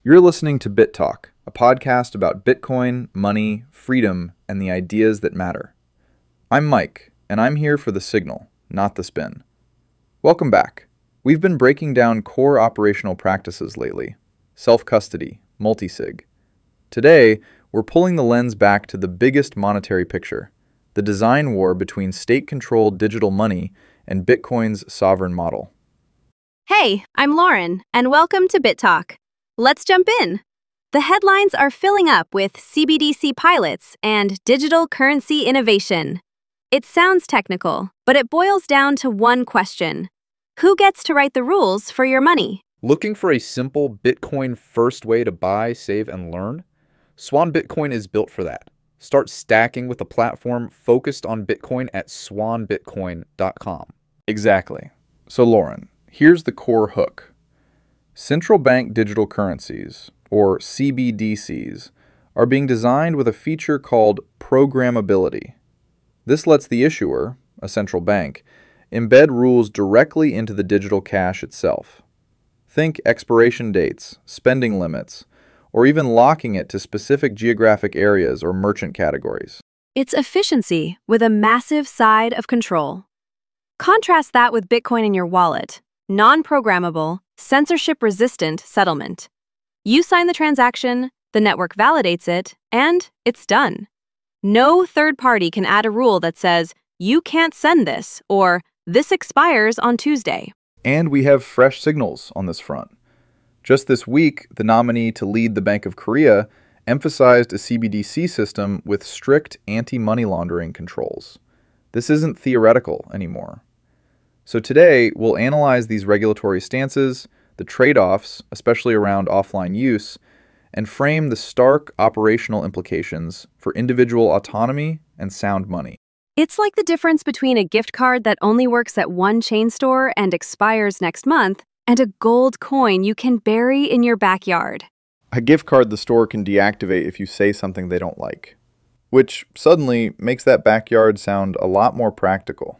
You're listening to Bit Talk, a podcast about Bitcoin, money, freedom, and the ideas that matter. I'm Mike, and I'm here for the signal, not the spin. Welcome back. We've been breaking down core operational practices lately: self-custody, multisig. Today, we're pulling the lens back to the biggest monetary picture: the design war between state-controlled digital money and Bitcoin's sovereign model. Hey, I'm Lauren, and welcome to Bit Talk. Let's jump in. The headlines are filling up with CBDC pilots and digital currency innovation. It sounds technical, but it boils down to one question: who gets to write the rules for your money? Looking for a simple Bitcoin-first way to buy, save, and learn? Swan Bitcoin is built for that. Start stacking with a platform focused on Bitcoin at swanbitcoin.com. Exactly. So Lauren, here's the core hook. Central bank digital currencies, or CBDCs, are being designed with a feature called programmability. This lets the issuer, a central bank, embed rules directly into the digital cash itself. Think expiration dates, spending limits, or even locking it to specific geographic areas or merchant categories. It's efficiency with a massive side of control. Contrast that with Bitcoin in your wallet: non-programmable, censorship-resistant settlement. You sign the transaction, the network validates it, and it's done. No third party can add a rule that says, "You can't send this," or "This expires on Tuesday." And we have fresh signals on this front. Just this week, the nominee to lead the Bank of Korea emphasized a CBDC system with strict anti-money laundering controls. This isn't theoretical anymore. So today, we'll analyze these regulatory stances, the trade-offs, especially around offline use, and frame the stark operational implications for individual autonomy and sound money. It's like the difference between a gift card that only works at one chain store and expires next month and a gold coin you can bury in your backyard. A gift card the store can deactivate if you say something they don't like, which suddenly makes that backyard sound a lot more practical.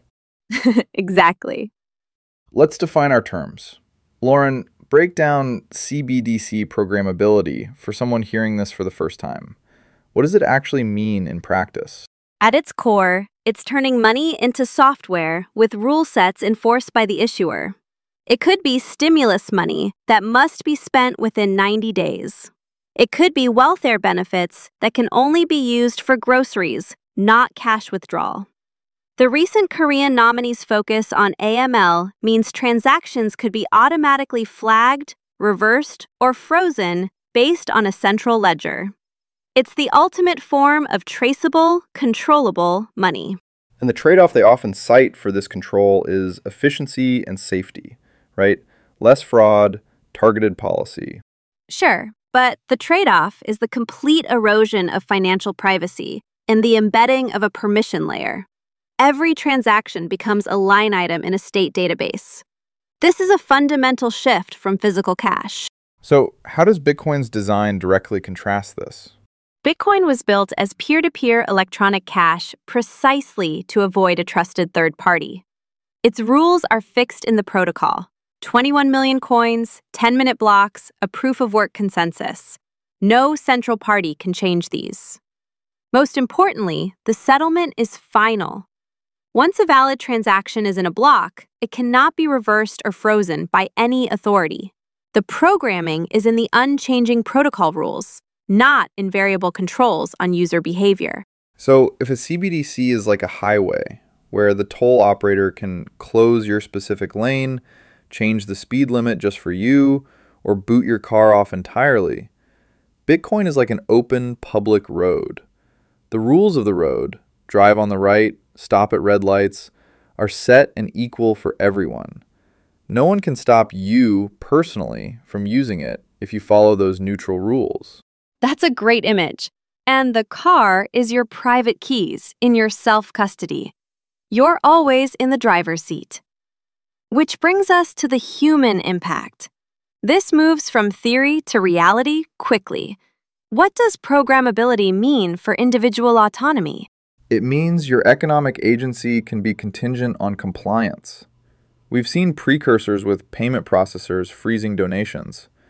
Exactly. Let's define our terms. Lauren, break down CBDC programmability for someone hearing this for the first time. What does it actually mean in practice? At its core, it's turning money into software with rule sets enforced by the issuer. It could be stimulus money that must be spent within 90 days. It could be welfare benefits that can only be used for groceries, not cash withdrawal. The recent Korean nominee's focus on AML means transactions could be automatically flagged, reversed, or frozen based on a central ledger. It's the ultimate form of traceable, controllable money. And the trade-off they often cite for this control is efficiency and safety, right? Less fraud, targeted policy. Sure, but the trade-off is the complete erosion of financial privacy and the embedding of a permission layer. Every transaction becomes a line item in a state database. This is a fundamental shift from physical cash. So how does Bitcoin's design directly contrast this? Bitcoin was built as peer-to-peer electronic cash precisely to avoid a trusted third party. Its rules are fixed in the protocol: 21 million coins, 10-minute blocks, a proof-of-work consensus. No central party can change these. Most importantly, the settlement is final. Once a valid transaction is in a block, it cannot be reversed or frozen by any authority. The programming is in the unchanging protocol rules, not in variable controls on user behavior. So if a CBDC is like a highway, where the toll operator can close your specific lane, change the speed limit just for you, or boot your car off entirely, Bitcoin is like an open public road. The rules of the road, drive on the right, stop at red lights, are set and equal for everyone. No one can stop you personally from using it if you follow those neutral rules. That's a great image. And the car is your private keys in your self-custody. You're always in the driver's seat. Which brings us to the human impact. This moves from theory to reality quickly. What does programmability mean for individual autonomy? It means your economic agency can be contingent on compliance. We've seen precursors with payment processors freezing donations.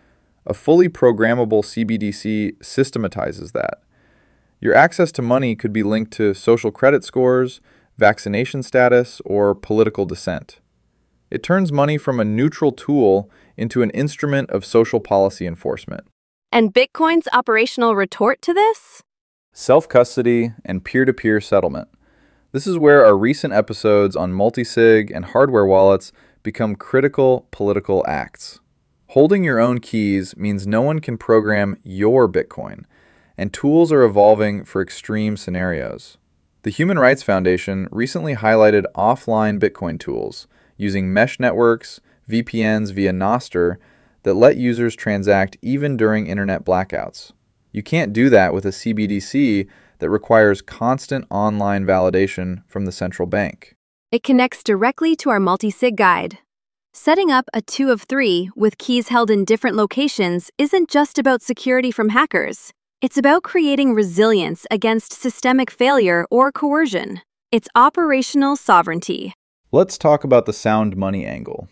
A fully programmable CBDC systematizes that. Your access to money could be linked to social credit scores, vaccination status, or political dissent. It turns money from a neutral tool into an instrument of social policy enforcement. And Bitcoin's operational retort to this? Self-custody and peer-to-peer settlement. This is where our recent episodes on multisig and hardware wallets become critical political acts. Holding your own keys means no one can program your Bitcoin, and tools are evolving for extreme scenarios. The Human Rights Foundation recently highlighted offline Bitcoin tools using mesh networks, VPNs via Nostr that let users transact even during internet blackouts. You can't do that with a CBDC that requires constant online validation from the central bank. It connects directly to our multi-sig guide. Setting up a 2 of 3 with keys held in different locations isn't just about security from hackers. It's about creating resilience against systemic failure or coercion. It's operational sovereignty. Let's talk about the sound money angle.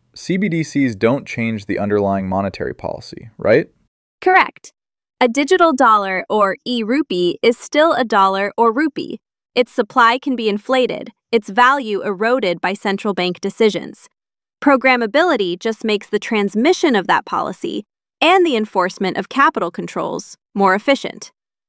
CBDCs don't change the underlying monetary policy, right? Correct. A digital dollar or e-rupee is still a dollar or rupee. Its supply can be inflated, its value eroded by central bank decisions. Programmability just makes the transmission of that policy and the enforcement of capital controls more efficient.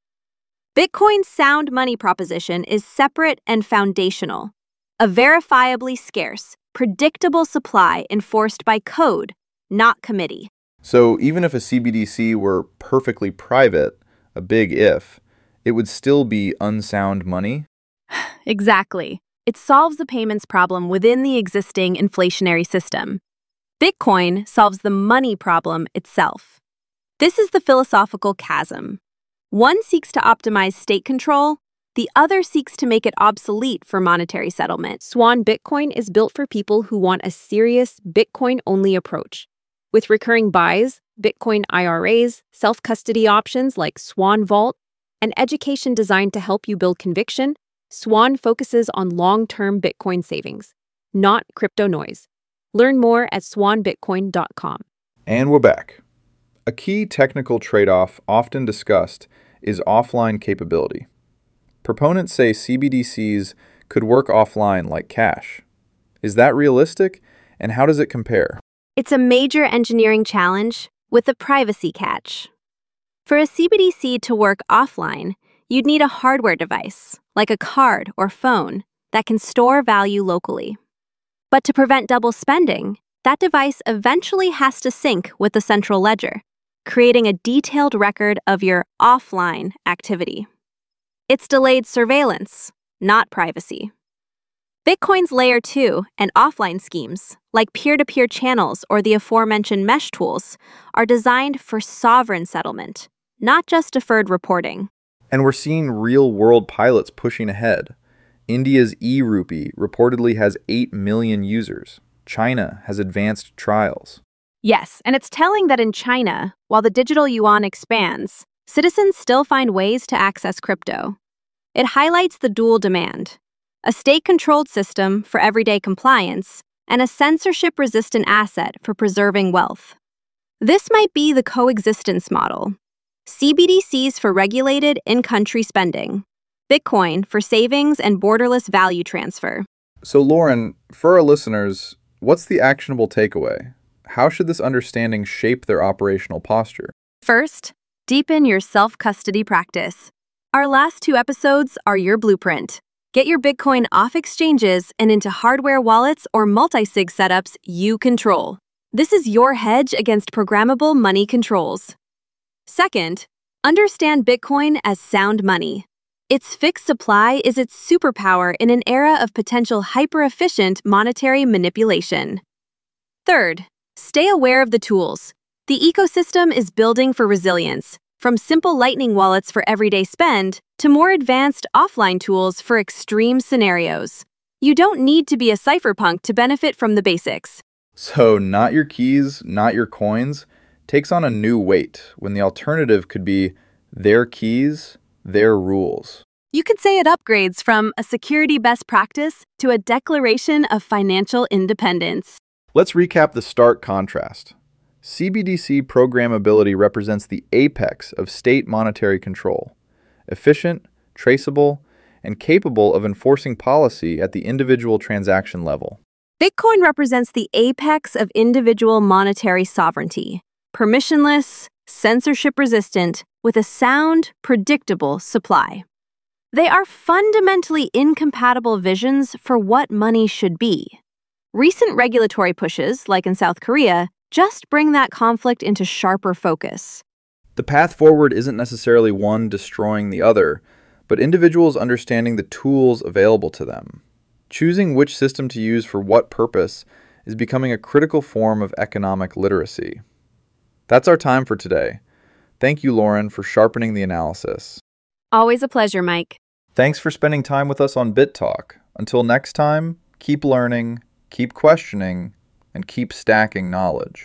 Bitcoin's sound money proposition is separate and foundational, a verifiably scarce, predictable supply enforced by code, not committee. So even if a CBDC were perfectly private, a big if, it would still be unsound money? Exactly. It solves the payments problem within the existing inflationary system. Bitcoin solves the money problem itself. This is the philosophical chasm. One seeks to optimize state control, the other seeks to make it obsolete for monetary settlement. Swan Bitcoin is built for people who want a serious Bitcoin-only approach. With recurring buys, Bitcoin IRAs, self-custody options like Swan Vault, and education designed to help you build conviction, Swan focuses on long-term Bitcoin savings, not crypto noise. Learn more at swanbitcoin.com. And we're back. A key technical trade-off often discussed is offline capability. Proponents say CBDCs could work offline like cash. Is that realistic, and how does it compare? It's a major engineering challenge with a privacy catch. For a CBDC to work offline, you'd need a hardware device, like a card or phone, that can store value locally. But to prevent double spending, that device eventually has to sync with the central ledger, creating a detailed record of your offline activity. It's delayed surveillance, not privacy. Bitcoin's Layer 2 and offline schemes, like peer-to-peer channels or the aforementioned mesh tools, are designed for sovereign settlement, not just deferred reporting. And we're seeing real-world pilots pushing ahead. India's e-rupee reportedly has 8 million users. China has advanced trials. Yes, and it's telling that in China, while the digital yuan expands, citizens still find ways to access crypto. It highlights the dual demand: a state-controlled system for everyday compliance and a censorship-resistant asset for preserving wealth. This might be the coexistence model. CBDCs for regulated in-country spending, Bitcoin for savings and borderless value transfer. So Lauren, for our listeners, what's the actionable takeaway? How should this understanding shape their operational posture? First, deepen your self-custody practice. Our last 2 episodes are your blueprint. Get your Bitcoin off exchanges and into hardware wallets or multi-sig setups you control. This is your hedge against programmable money controls. Second, understand Bitcoin as sound money. Its fixed supply is its superpower in an era of potential hyper-efficient monetary manipulation. Third, stay aware of the tools. The ecosystem is building for resilience, from simple Lightning wallets for everyday spend to more advanced offline tools for extreme scenarios. You don't need to be a cypherpunk to benefit from the basics. So not your keys, not your coins, takes on a new weight when the alternative could be their keys, their rules. You could say it upgrades from a security best practice to a declaration of financial independence. Let's recap the stark contrast. CBDC programmability represents the apex of state monetary control, efficient, traceable, and capable of enforcing policy at the individual transaction level. Bitcoin represents the apex of individual monetary sovereignty, permissionless, censorship-resistant, with a sound, predictable supply. They are fundamentally incompatible visions for what money should be. Recent regulatory pushes, like in South Korea, just bring that conflict into sharper focus. The path forward isn't necessarily one destroying the other, but individuals understanding the tools available to them. Choosing which system to use for what purpose is becoming a critical form of economic literacy. That's our time for today. Thank you, Lauren, for sharpening the analysis. Always a pleasure, Mike. Thanks for spending time with us on Bit Talk. Until next time, keep learning, keep questioning, and keep stacking knowledge.